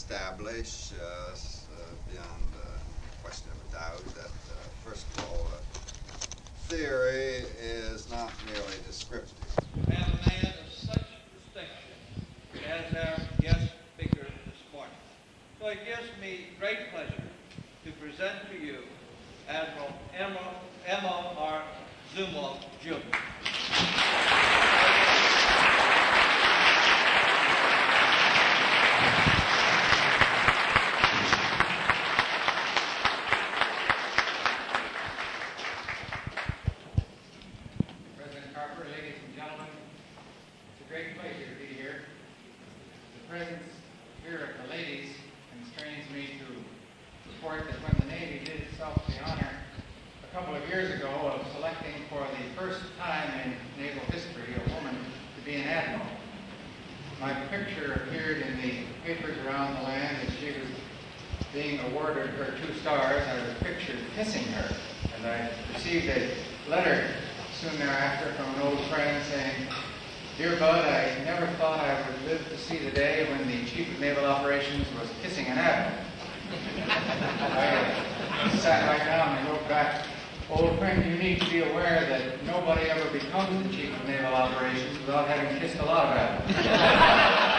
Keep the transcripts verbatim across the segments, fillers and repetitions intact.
establish uh, s- uh, beyond uh, question of a doubt that, uh, first of all, uh, theory is not merely descriptive. We have a man of such distinction as our guest speaker this morning. So it gives me great pleasure to present to you Admiral M O R Zumwalt, Junior President Carper, ladies and gentlemen, it's a great pleasure to be here. The presence here of the ladies constrains me to report that when the Navy did itself the honor a couple of years ago of selecting for the first time in naval history a woman to be an admiral, my picture appeared in the papers around the land as she was being awarded her two stars. I was pictured kissing her, and I received a letter soon thereafter from an old friend saying, "Dear Bud, I never thought I would live to see the day when the Chief of Naval Operations was kissing an admiral." I sat right down and wrote back, "Old friend, you need to be aware that nobody ever becomes the Chief of Naval Operations without having kissed a lot of admirals."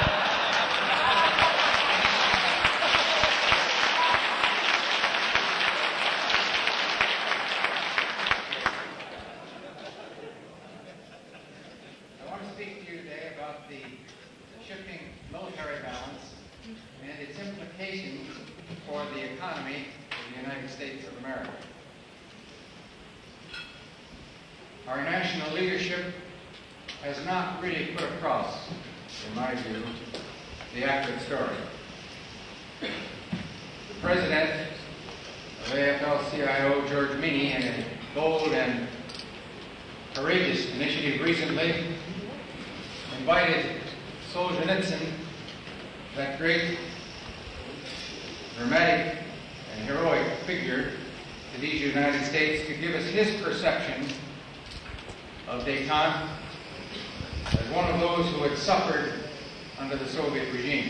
I want to speak to you today about the shifting military balance and its implications for the economy of the United States of America. Our national leadership has not really put across, in my view, the accurate story. The President of A F L C I O, George Meany, in a bold and courageous initiative recently, invited Solzhenitsyn, that great, dramatic, and heroic figure to these United States, to give us his perception of détente as one of those who had suffered under the Soviet regime.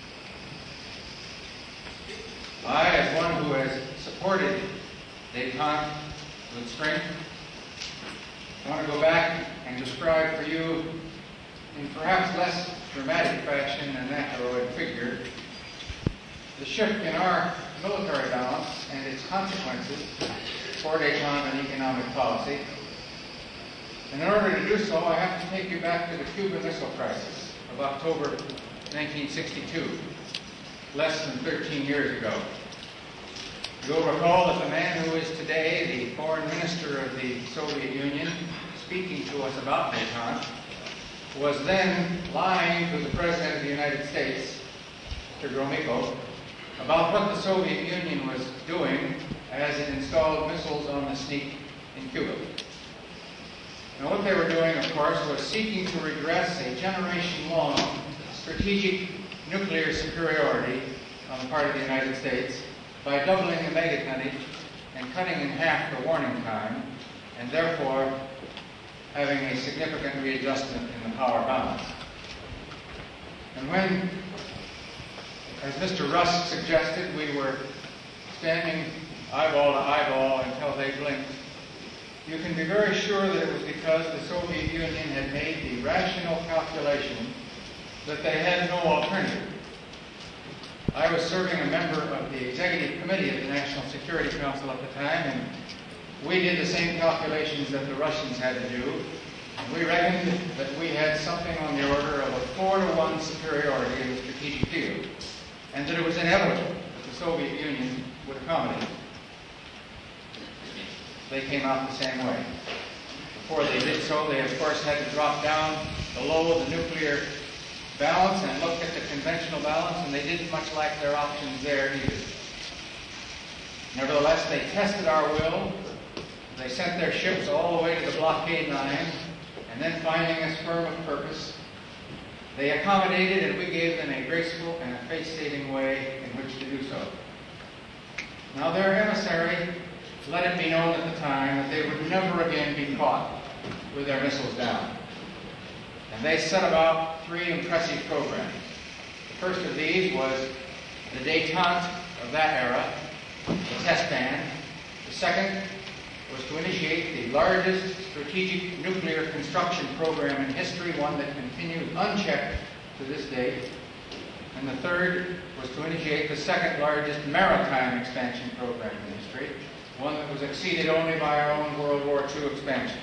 I, as one who has supported détente with strength, want to go back and describe for you, in perhaps less dramatic fashion than that heroic figure, the shift in our military balance and its consequences for détente and economic policy. And in order to do so, I have to take you back to the Cuban Missile Crisis of October nineteen sixty-two, less than thirteen years ago. You'll recall that the man who is today the foreign minister of the Soviet Union, speaking to us about détente, was then lying to the President of the United States, Mister Gromyko, about what the Soviet Union was doing as it installed missiles on the sneak in Cuba. Now, what they were doing, of course, was seeking to redress a generation-long strategic nuclear superiority on the part of the United States by doubling the megatonnage and cutting in half the warning time, and therefore having a significant readjustment in the power balance. And when, as Mister Rusk suggested, we were standing eyeball to eyeball until they blinked, you can be very sure that it was because the Soviet Union had made the rational calculation that they had no alternative. I was serving a member of the Executive Committee of the National Security Council at the time, and we did the same calculations that the Russians had to do. And we reckoned that we had something on the order of a four to one superiority in the strategic field, and that it was inevitable that the Soviet Union would accommodate. They came out the same way. Before they did so, they of course had to drop down below the nuclear balance and look at the conventional balance, and they didn't much like their options there either. Nevertheless, they tested our will. They sent their ships all the way to the blockade line, and then finding us firm of purpose, they accommodated, and we gave them a graceful and a face-saving way in which to do so. Now, their emissary let it be known at the time that they would never again be caught with their missiles down. And they set about three impressive programs. The first of these was the détente of that era, the test ban. The second was to initiate the largest strategic nuclear construction program in history, one that continues unchecked to this day. And the third was to initiate the second largest maritime expansion program in history, one that was exceeded only by our own World War Two expansion.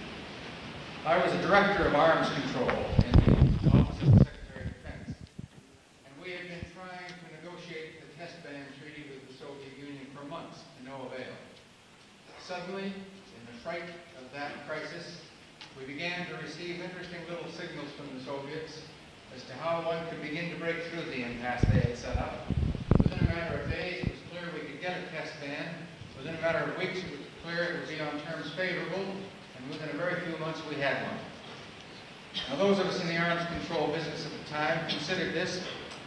I was a director of arms control in the Office of the Secretary of Defense, and we had been trying to negotiate the test ban treaty with the Soviet Union for months to no avail. Suddenly, in the fright of that crisis, we began to receive interesting little signals from the Soviets as to how one could begin to break through the impasse they had set up. Within a matter of days, it was clear we could get a test ban. Within a matter of weeks, it was clear it would be on terms favorable. And within a very few months, we had one. Now, those of us in the arms control business at the time considered this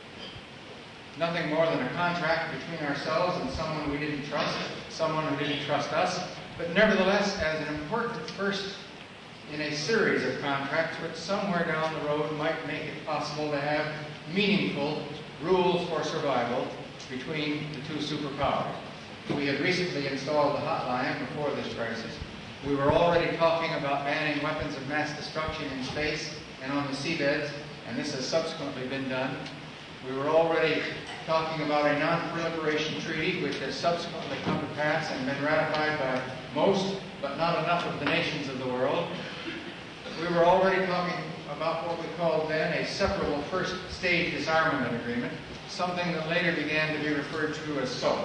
nothing more than a contract between ourselves and someone we didn't trust, someone who didn't trust us, but nevertheless as an important first in a series of contracts which somewhere down the road might make it possible to have meaningful rules for survival between the two superpowers. We had recently installed the hotline before this crisis. We were already talking about banning weapons of mass destruction in space and on the seabeds, and this has subsequently been done. We were already talking about a non-proliferation treaty, which has subsequently come to pass and been ratified by most, but not enough of the nations of the world. We were already talking about what we called then a separable first stage disarmament agreement, something that later began to be referred to as S O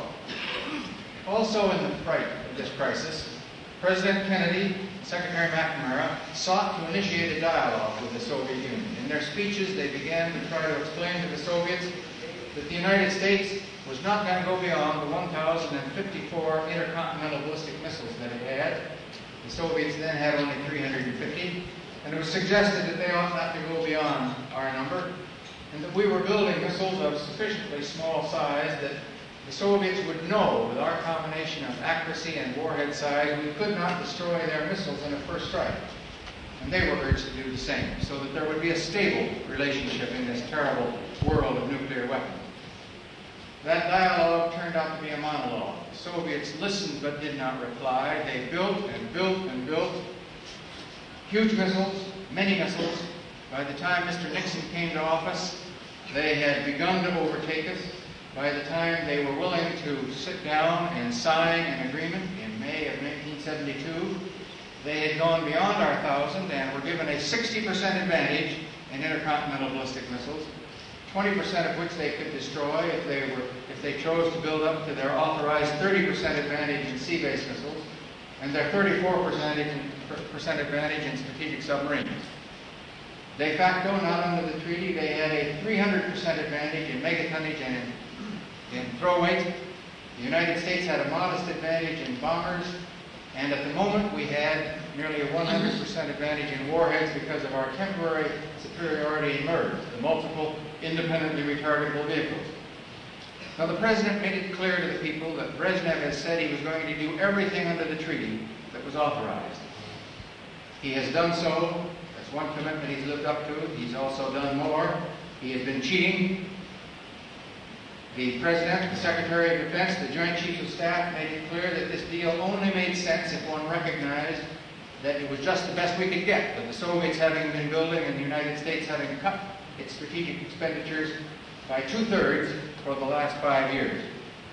A. Also in the fright of this crisis, President Kennedy and Secretary McNamara sought to initiate a dialogue with the Soviet Union. In their speeches, they began to try to explain to the Soviets that the United States was not going to go beyond the one thousand fifty-four intercontinental ballistic missiles that it had. The Soviets then had only three hundred fifty, and it was suggested that they ought not to go beyond our number, and that we were building missiles of sufficiently small size that the Soviets would know, with our combination of accuracy and warhead size, we could not destroy their missiles in a first strike. And they were urged to do the same, so that there would be a stable relationship in this terrible world of nuclear weapons. That dialogue turned out to be a monologue. The Soviets listened but did not reply. They built and built and built huge missiles, many missiles. By the time Mister Nixon came to office, they had begun to overtake us. By the time they were willing to sit down and sign an agreement in May of nineteen seventy-two, they had gone beyond our thousand and were given a sixty percent advantage in intercontinental ballistic missiles, twenty percent of which they could destroy if they were if they chose to build up to their authorized thirty percent advantage in sea-based missiles, and their thirty-four percent advantage in strategic submarines. De facto, not under the treaty, they had a three hundred percent advantage in megatonnage and in In throw weight. The United States had a modest advantage in bombers, and at the moment we had nearly a one hundred percent advantage in warheads because of our temporary superiority in M I R V, the multiple independently retargetable vehicles. Now the President made it clear to the people that Brezhnev has said he was going to do everything under the treaty that was authorized. He has done so. That's one commitment he's lived up to. He's also done more. He has been cheating. The President, the Secretary of Defense, the Joint Chiefs of Staff made it clear that this deal only made sense if one recognized that it was just the best we could get, with the Soviets having been building and the United States having cut its strategic expenditures by two-thirds for the last five years.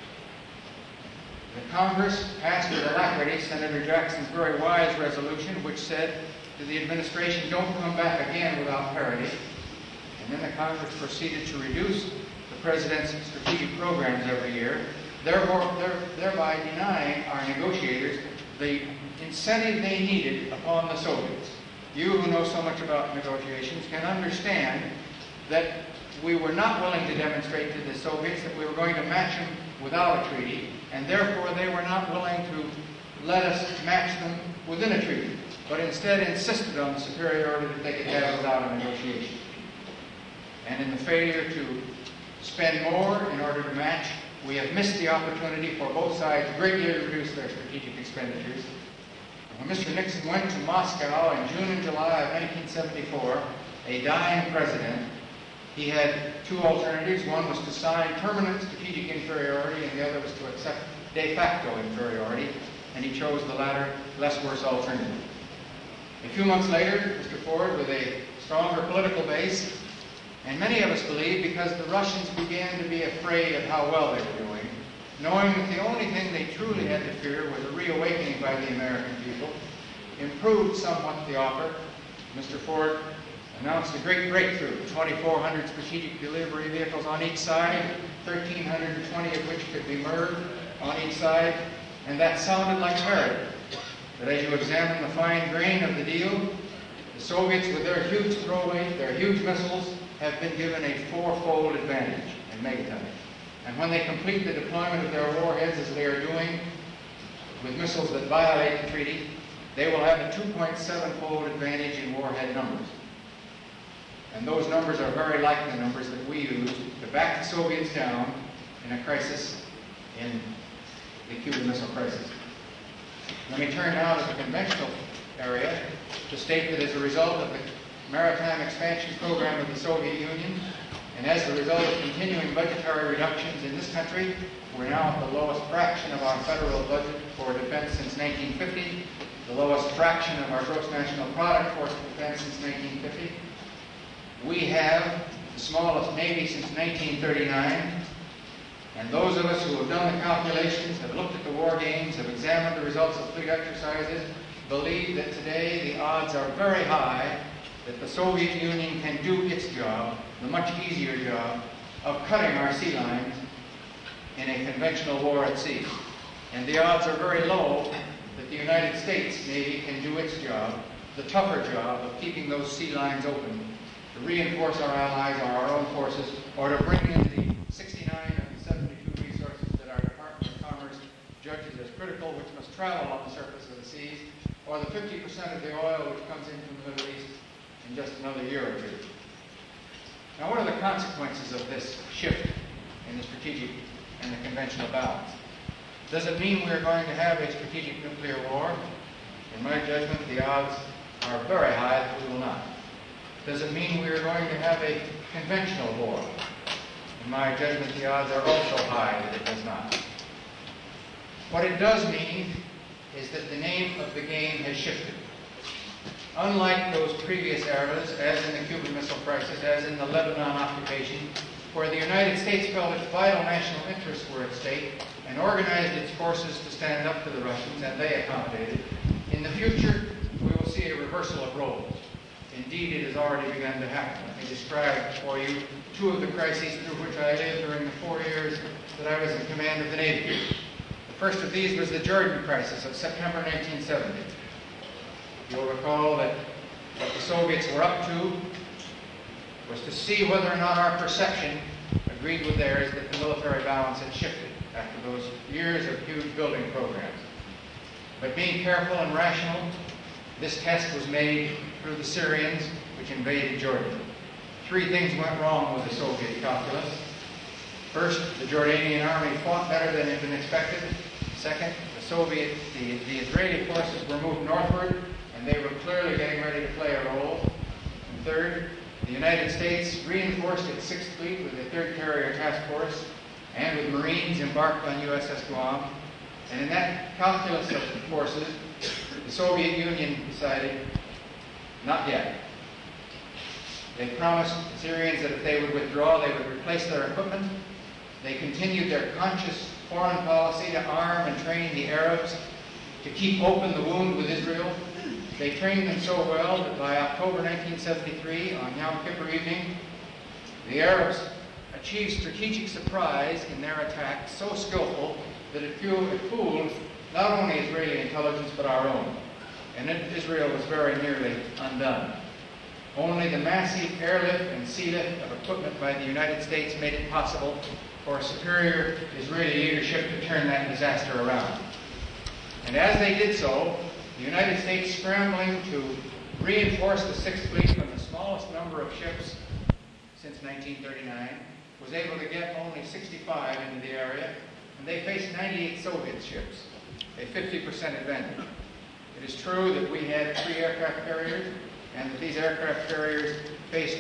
The Congress passed with alacrity Senator Jackson's very wise resolution, which said to the administration, don't come back again without parity. And then the Congress proceeded to reduce the President's strategic programs every year, therefore, thereby denying our negotiators the incentive they needed upon the Soviets. You who know so much about negotiations can understand that we were not willing to demonstrate to the Soviets that we were going to match them without a treaty, and therefore they were not willing to let us match them within a treaty, but instead insisted on the superiority that they could have without a negotiation. And in the failure to spend more in order to match, we have missed the opportunity for both sides greatly to reduce their strategic expenditures. When Mister Nixon went to Moscow in June and July of nineteen seventy-four, a dying president, He had two alternatives. One was to sign permanent strategic inferiority, and the other was to accept de facto inferiority, and he chose the latter, less worse alternative. A few months later, Mister Ford, with a stronger political base, and many of us believe because the Russians began to be afraid of how well they were doing, knowing that the only thing they truly had to fear was a reawakening by the American people, improved somewhat the offer. Mister Ford announced a great breakthrough, twenty-four hundred strategic delivery vehicles on each side, one thousand three hundred twenty of which could be merged on each side, and that sounded like merit. But as you examine the fine grain of the deal, the Soviets, with their huge throw weight, their huge missiles, have been given a fourfold advantage in megatonnage. And when they complete the deployment of their warheads, as they are doing with missiles that violate the treaty, they will have a two point seven fold advantage in warhead numbers. And those numbers are very like the numbers that we used to back the Soviets down in a crisis, in the Cuban Missile Crisis. Let me turn now to the conventional area to state that as a result of the maritime expansion program of the Soviet Union, and as a result of continuing budgetary reductions in this country, we're now at the lowest fraction of our federal budget for defense since nineteen fifty, the lowest fraction of our gross national product for defense since nineteen fifty. We have the smallest Navy since nineteen thirty-nine, and those of us who have done the calculations, have looked at the war games, have examined the results of fleet exercises, believe that today the odds are very high that the Soviet Union can do its job, the much easier job, of cutting our sea lines in a conventional war at sea. And the odds are very low that the United States Navy can do its job, the tougher job of keeping those sea lines open, to reinforce our allies or our own forces, or to bring in the sixty-nine of the seventy-two resources that our Department of Commerce judges as critical, which must travel on the surface of the seas, or the fifty percent of the oil which comes in from the Middle East in just another year or two. Now, what are the consequences of this shift in the strategic and the conventional balance? Does it mean we're going to have a strategic nuclear war? In my judgment, the odds are very high that we will not. Does it mean we're going to have a conventional war? In my judgment, the odds are also high that it does not. What it does mean is that the name of the game has shifted. Unlike those previous eras, as in the Cuban Missile Crisis, as in the Lebanon occupation, where the United States felt its vital national interests were at stake and organized its forces to stand up to the Russians, and they accommodated, in the future we will see a reversal of roles. Indeed, it has already begun to happen. Let me describe for you two of the crises through which I lived during the four years that I was in command of the Navy. The first of these was the Jordan crisis of September nineteen seventy. You'll recall that what the Soviets were up to was to see whether or not our perception agreed with theirs that the military balance had shifted after those years of huge building programs. But being careful and rational, this test was made through the Syrians, which invaded Jordan. Three things went wrong with the Soviet calculus. First, the Jordanian army fought better than had been expected. Second, the Soviet, the, the Israeli forces were moved northward, and they were clearly getting ready to play a role. And third, the United States reinforced its Sixth Fleet with a third carrier task force and with Marines embarked on U S S Guam. And in that calculus of forces, the Soviet Union decided, not yet. They promised the Syrians that if they would withdraw, they would replace their equipment. They continued their conscious foreign policy to arm and train the Arabs to keep open the wound with Israel. They trained them so well that by October nineteen seventy-three, on Yom Kippur evening, the Arabs achieved strategic surprise in their attack so skillful that it fooled not only Israeli intelligence but our own. And Israel was very nearly undone. Only the massive airlift and sea lift of equipment by the United States made it possible for superior Israeli leadership to turn that disaster around. And as they did so, the United States, scrambling to reinforce the Sixth Fleet from the smallest number of ships since nineteen thirty-nine, was able to get only sixty-five into the area, and they faced ninety-eight Soviet ships, a fifty percent advantage. It is true that we had three aircraft carriers, and that these aircraft carriers faced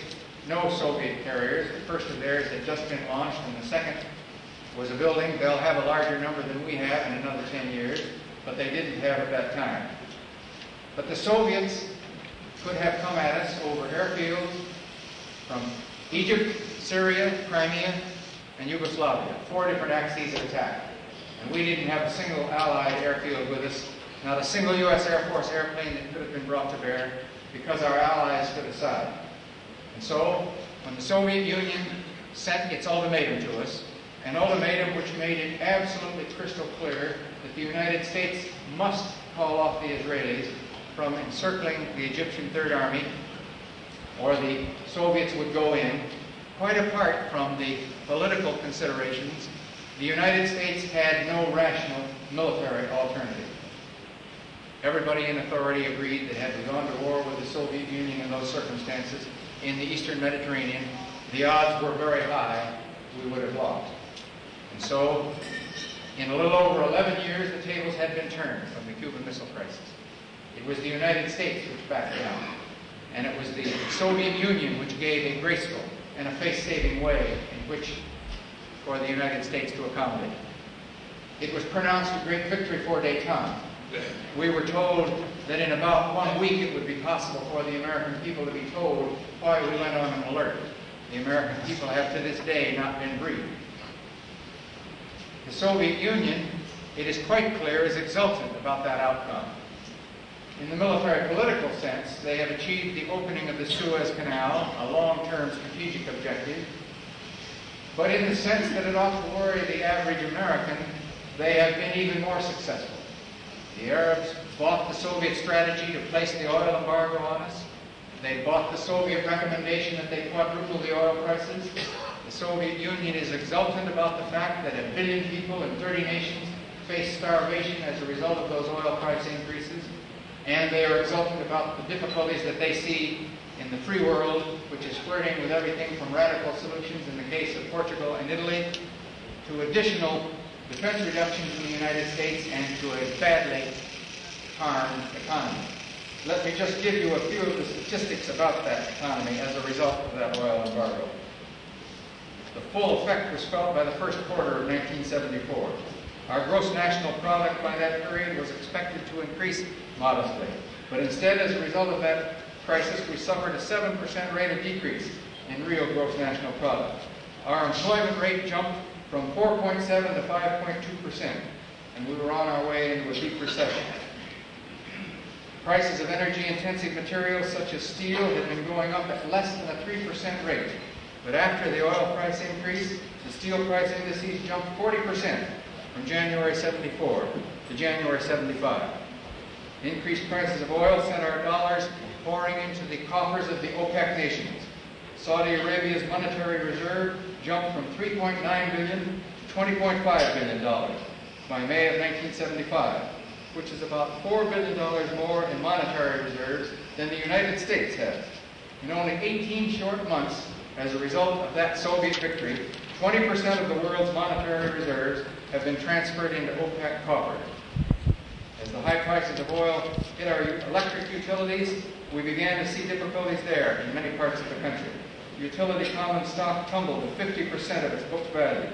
no Soviet carriers. The first of theirs had just been launched, and the second was a building. They'll have a larger number than we have in another ten years, but they didn't have at that time. But the Soviets could have come at us over airfields from Egypt, Syria, Crimea, and Yugoslavia. Four different axes of attack. And we didn't have a single Allied airfield with us, not a single U S Air Force airplane that could have been brought to bear, because our allies stood aside. And so, when the Soviet Union sent its ultimatum to us, an ultimatum which made it absolutely crystal clear that the United States must call off the Israelis from encircling the Egyptian Third Army, or the Soviets would go in, quite apart from the political considerations, the United States had no rational military alternative. Everybody in authority agreed that had we gone to war with the Soviet Union in those circumstances in the Eastern Mediterranean, the odds were very high we would have lost. And so, in a little over eleven years, the tables had been turned from the Cuban Missile Crisis. It was the United States which backed down, and it was the Soviet Union which gave a graceful and a face-saving way in which for the United States to accommodate. It was pronounced a great victory for détente. We were told that in about one week it would be possible for the American people to be told why we went on an alert. The American people have to this day not been briefed. The Soviet Union, it is quite clear, is exultant about that outcome. In the military-political sense, they have achieved the opening of the Suez Canal, a long-term strategic objective. But in the sense that it ought to worry the average American, they have been even more successful. The Arabs bought the Soviet strategy to place the oil embargo on us. They bought the Soviet recommendation that they quadruple the oil prices. The Soviet Union is exultant about the fact that a billion people in thirty nations face starvation as a result of those oil price increases. And they are exultant about the difficulties that they see in the free world, which is flirting with everything from radical solutions in the case of Portugal and Italy, to additional defense reductions in the United States, and to a badly harmed economy. Let me just give you a few of the statistics about that economy as a result of that oil embargo. The full effect was felt by the first quarter of nineteen seventy-four. Our gross national product by that period was expected to increase modestly. But instead, as a result of that crisis, we suffered a seven percent rate of decrease in real gross national product. Our employment rate jumped from four point seven to five point two percent, and we were on our way into a deep recession. Prices of energy-intensive materials such as steel had been going up at less than a three percent rate. But after the oil price increase, the steel price indices jumped forty percent from January seventy-four to January seventy-five. Increased prices of oil sent our dollars pouring into the coffers of the OPEC nations. Saudi Arabia's monetary reserve jumped from three point nine billion dollars to twenty point five billion dollars by May of nineteen seventy-five, which is about four billion dollars more in monetary reserves than the United States has. In only eighteen short months, as a result of that Soviet victory, twenty percent of the world's monetary reserves have been transferred into OPEC coffers. As the high prices of oil hit our electric utilities, we began to see difficulties there in many parts of the country. Utility common stock tumbled to fifty percent of its book value.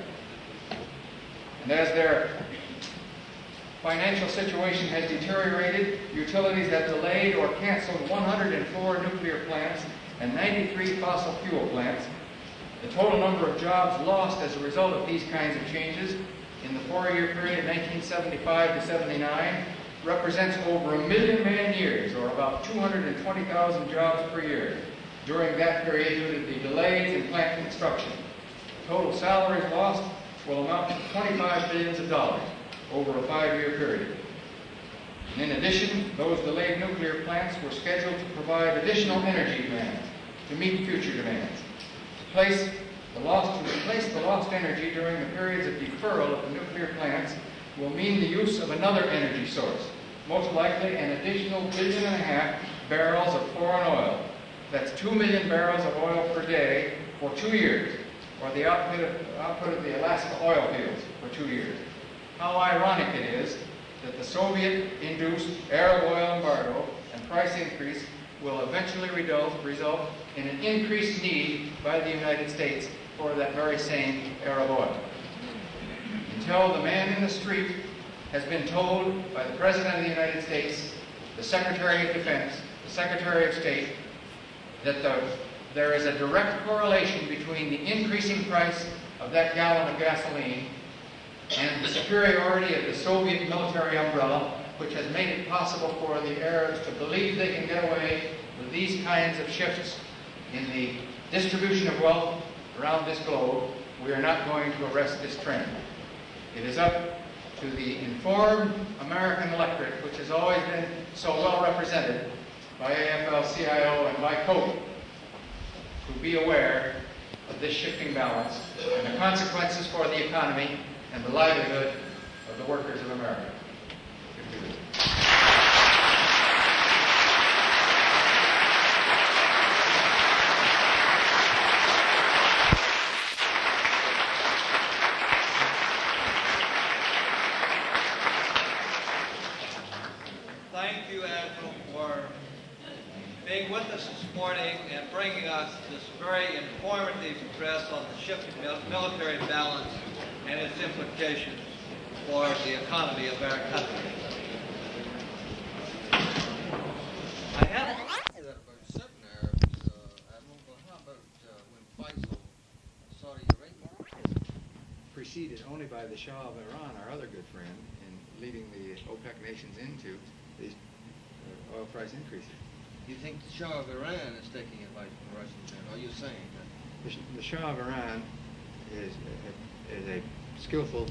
And as their financial situation has deteriorated, utilities have delayed or canceled one hundred four nuclear plants and ninety-three fossil fuel plants. The total number of jobs lost as a result of these kinds of changes in the four-year period of nineteen seventy-five to seventy-nine represents over a million man-years, or about two hundred twenty thousand jobs per year, during that period due to the delays in plant construction. Total salaries lost will amount to twenty-five billions of dollars over a five-year period. And in addition, those delayed nuclear plants were scheduled to provide additional energy demand to meet future demands. To place the lost, to replace the lost energy during the periods of deferral of the nuclear plants will mean the use of another energy source, most likely an additional billion and a half barrels of foreign oil. That's two million barrels of oil per day for two years, or the output of, output of the Alaska oil fields for two years. How ironic it is that the Soviet-induced Arab oil embargo and price increase will eventually result, result in an increased need by the United States for that very same Arab oil. Until the man in the street has been told by the President of the United States, the Secretary of Defense, the Secretary of State, that the, there is a direct correlation between the increasing price of that gallon of gasoline and the superiority of the Soviet military umbrella, which has made it possible for the Arabs to believe they can get away with these kinds of shifts in the distribution of wealth around this globe, we are not going to arrest this trend. It is up to the informed American electorate, which has always been so well represented by A F L C I O and by COPE, to be aware of this shifting balance and the consequences for the economy and the livelihood of the workers of America. Thank you, Admiral, for being with us this morning and bringing us this very informative address on the shifting mil- military balance and its implications for the economy of our country. I have About certain Arabs, uh, Admiral, but how about uh, when Faisal, Saudi Arabia? Preceded only by the Shah of Iran, our other good friend, in leading the OPEC nations into these uh, oil price increases. You think the Shah of Iran is taking advice from the Russians then? Are you saying that? The, Sh- the Shah of Iran is a, is a skillful,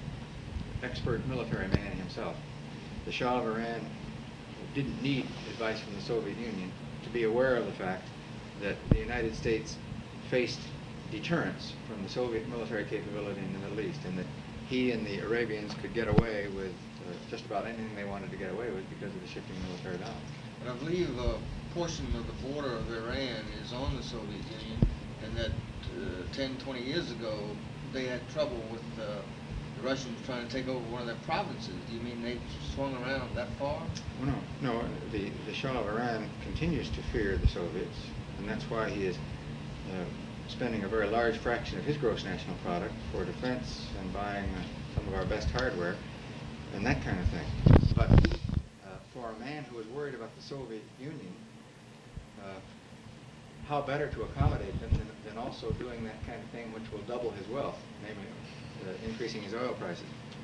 expert military man himself. The Shah of Iran didn't need advice from the Soviet Union to be aware of the fact that the United States faced deterrence from the Soviet military capability in the Middle East, and that he and the Arabians could get away with uh, just about anything they wanted to get away with because of the shifting military balance. But I believe a portion of the border of Iran is on the Soviet Union, and that uh, ten, twenty years ago they had trouble with uh, the Russians trying to take over one of their provinces. Do you mean they swung around that far? Well, no, no. The, the Shah of Iran continues to fear the Soviets, and that's why he is uh, spending a very large fraction of his gross national product for defense and buying uh, some of our best hardware and that kind of thing. But uh, for a man who is worried about the Soviet Union, uh, how better to accommodate them than, than also doing that kind of thing which will double his wealth, namely uh, increasing his oil prices.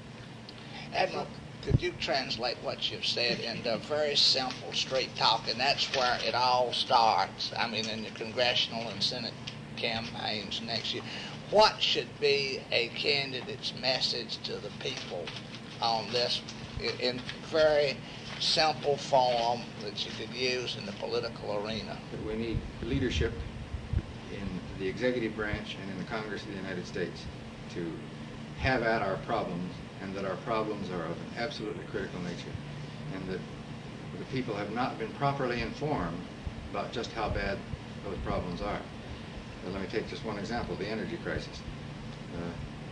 Admiral, could you translate what you've said into very simple, straight talk? And that's where it all starts. I mean, in the congressional and Senate campaigns next year. What should be a candidate's message to the people on this in very simple form that you could use in the political arena? That we need leadership in the executive branch and in the Congress of the United States to have at our problems, and that our problems are of an absolutely critical nature, and that the people have not been properly informed about just how bad those problems are. Uh, let me take just one example, the energy crisis. Uh,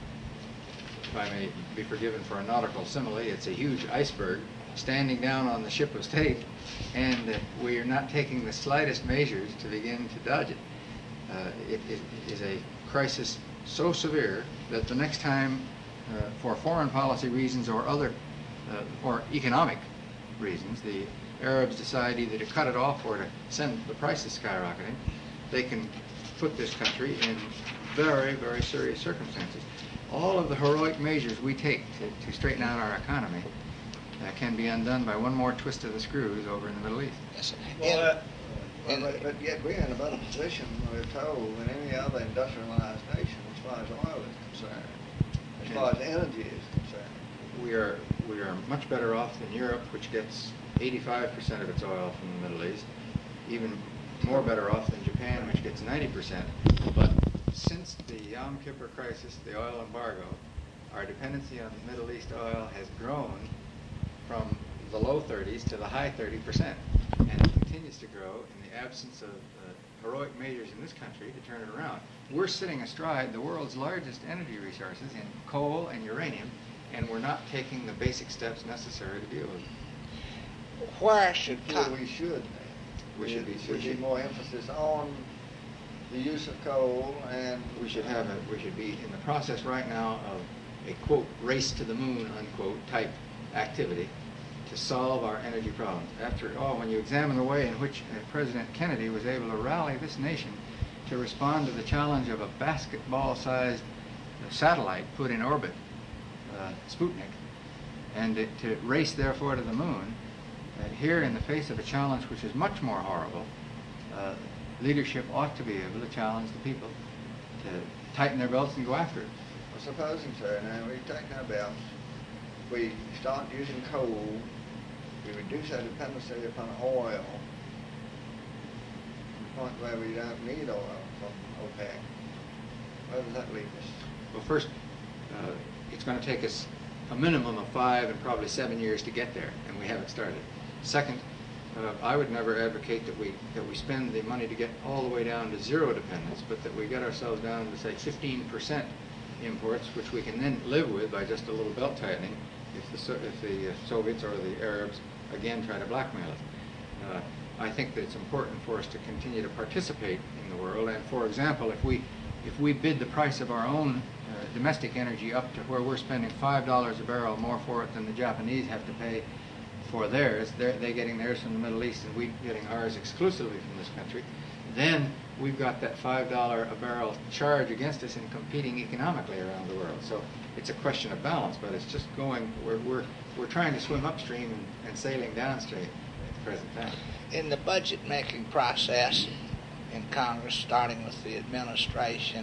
if I may be forgiven for a nautical simile, it's a huge iceberg standing down on the ship of state, and uh, we are not taking the slightest measures to begin to dodge it. Uh, it, it is a crisis so severe that the next time, uh, for foreign policy reasons or other, uh, or economic reasons, the Arabs decide either to cut it off or to send the prices skyrocketing, they can put this country in very, very serious circumstances. All of the heroic measures we take to, to straighten out our economy uh, can be undone by one more twist of the screws over in the Middle East. Yes. Well, In- that, in- well, but, but yet we're in a better position, we're told, than any other industrialized nation as far as oil is concerned, as far as energy is concerned. We are we are much better off than Europe, which gets eighty-five percent of its oil from the Middle East, even more better off than Japan, which gets ninety percent. But since the Yom Kippur crisis, the oil embargo, our dependency on the Middle East oil has grown from the low thirties to the high thirty percent, and it continues to grow in the absence of uh, heroic measures in this country to turn it around. We're sitting astride the world's largest energy resources in coal and uranium, and we're not taking the basic steps necessary to deal with it. Where should Well, Con- we should. We should be, Should we be should, more emphasis on the use of coal and. we should have a, we should be in the process right now of a quote, race to the moon, unquote, type activity to solve our energy problems. After all, when you examine the way in which uh, President Kennedy was able to rally this nation to respond to the challenge of a basketball-sized uh, satellite put in orbit, uh, Sputnik, and it, to race therefore to the moon, uh, here in the face of a challenge which is much more horrible, uh, leadership ought to be able to challenge the people to tighten their belts and go after it. Well, supposing, sir, now we take our belts, we start using coal, we reduce our dependency upon oil, to the point where we don't need oil from OPEC. Where does that leave us? Well, first, uh, it's going to take us a minimum of five and probably seven years to get there, and we haven't started. Second, uh, I would never advocate that we that we spend the money to get all the way down to zero dependence, but that we get ourselves down to, say, fifteen percent imports, which we can then live with by just a little belt tightening if the, So- if the uh, Soviets or the Arabs again try to blackmail us. Uh, I think that it's important for us to continue to participate in the world, and for example, if we if we bid the price of our own uh, domestic energy up to where we're spending five dollars a barrel more for it than the Japanese have to pay for theirs, they're, they're getting theirs from the Middle East and we're getting ours exclusively from this country, then we've got that five dollars a barrel charge against us in competing economically around the world. So it's a question of balance, but it's just going, we're, we're, we're trying to swim upstream and, and sailing downstream at the present time. In the budget-making process in Congress, starting with the administration,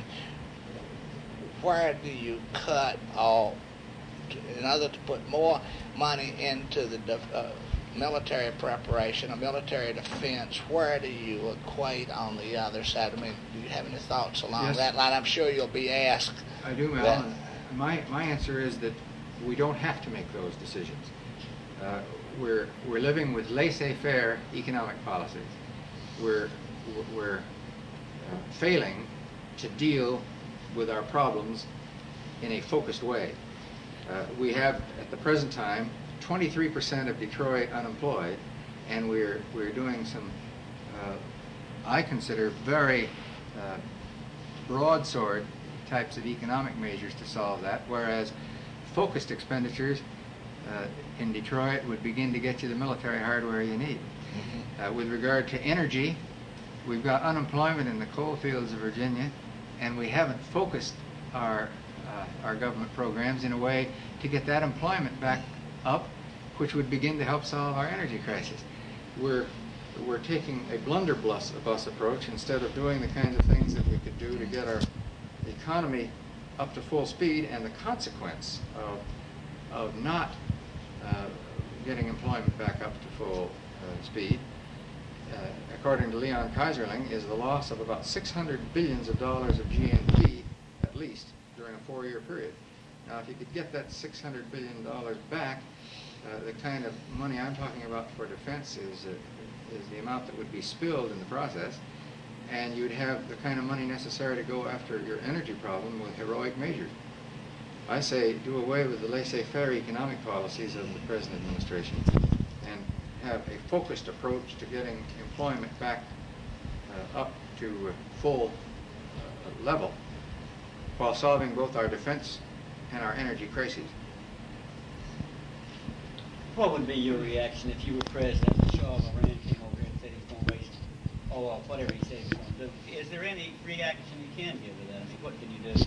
where do you cut all, in order to put more money into the def- uh, military preparation or military defense, where do you equate on the other side? I mean, do you have any thoughts along Yes. that line? I'm sure you'll be asked. I do, Mel. that. and My, my answer is that we don't have to make those decisions. Uh, we're, we're living with laissez-faire economic policies. We're, we're uh, failing to deal with our problems in a focused way. Uh, we have, at the present time, twenty-three percent of Detroit unemployed, and we're, we're doing some, uh, I consider, very uh, broadsword types of economic measures to solve that, whereas focused expenditures uh, in Detroit would begin to get you the military hardware you need. Mm-hmm. Uh, with regard to energy, we've got unemployment in the coal fields of Virginia, and we haven't focused our uh, our government programs in a way to get that employment back up, which would begin to help solve our energy crisis. We're we're taking a blunderbuss bus approach instead of doing the kinds of things that we could do to get our economy up to full speed, and the consequence of of not uh, getting employment back up to full uh, speed, uh, according to Leon Kaiserling, is the loss of about six hundred billions of dollars of G N P at least during a four-year period. Now, if you could get that six hundred billion dollars back, uh, the kind of money I'm talking about for defense is uh, is the amount that would be spilled in the process, and you'd have the kind of money necessary to go after your energy problem with heroic measures. I say do away with the laissez-faire economic policies of the present administration and have a focused approach to getting employment back uh, up to uh, full uh, level while solving both our defense and our energy crises. What would be your reaction if you were president and Shah of Iran came over here and said he's going to raise oil, whatever he said he's going to do? Is there any reaction you can give to that? I mean, what can you do?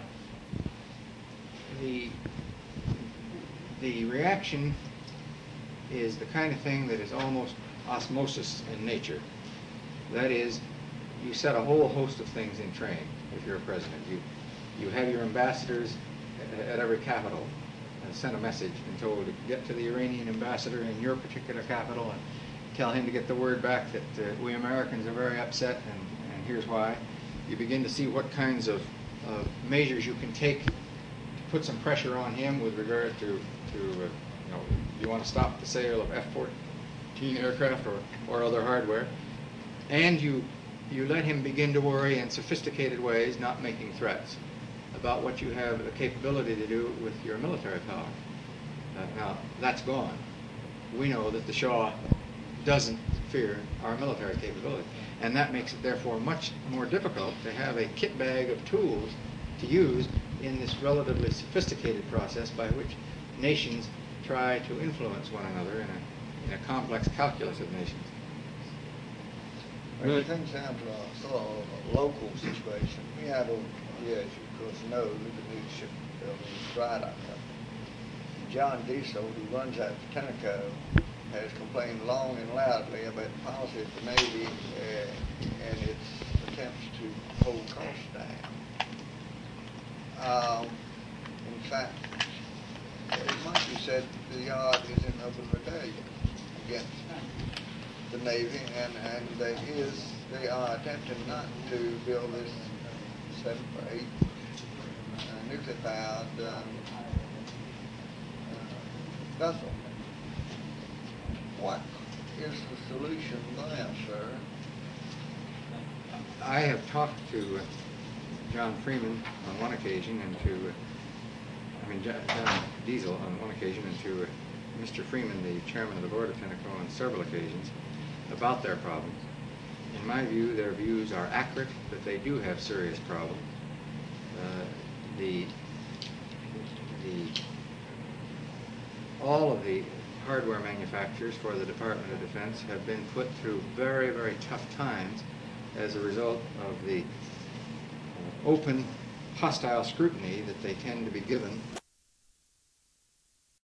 The, the reaction is the kind of thing that is almost osmosis in nature. That is, you set a whole host of things in train if you're a president. You, you have your ambassadors at, at every capital and send a message and told to get to the Iranian ambassador in your particular capital and tell him to get the word back that uh, we Americans are very upset, and, and here's why. You begin to see what kinds of uh, measures you can take to put some pressure on him with regard to, to uh, you know, you want to stop the sale of F fourteen aircraft or, or other hardware, and you, you let him begin to worry in sophisticated ways, not making threats, about what you have the capability to do with your military power. Uh, now, that's gone. We know that the Shah doesn't fear our military capability. And that makes it therefore much more difficult to have a kit bag of tools to use in this relatively sophisticated process by which nations try to influence one another in a, in a complex calculus of nations. Well, it comes down to a sort of a local situation. We have over the years, you of course know, the new shipbuilding dry dock company. John Diesel, who runs that Tenneco, has complained long and loudly about the policy of the Navy uh, and its attempts to hold costs down. Um, in fact, it might be said the yard is in open rebellion against the Navy, and, and there is, they are attempting not to build this seven or eight uh, nuclear-powered um, uh, vessel. What is the solution there, sir? I have talked to uh, John Freeman on one occasion and to, uh, I mean, John Diesel on one occasion and to uh, Mister Freeman, the chairman of the board of Tenneco, on several occasions about their problems. In my view, their views are accurate, but they do have serious problems. Uh, the, the, all of the hardware manufacturers for the Department of Defense have been put through very, very tough times as a result of the uh, open, hostile scrutiny that they tend to be given